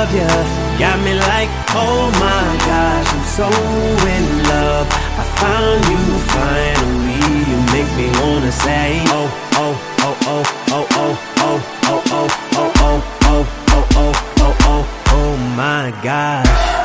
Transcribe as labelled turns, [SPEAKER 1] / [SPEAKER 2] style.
[SPEAKER 1] love ya. Got me like, oh my gosh, I'm so in love. I found you finally. You make me wanna say, oh, oh, oh, oh, oh, oh, oh, oh, oh, oh, oh, oh, oh, oh, oh, oh, oh my gosh.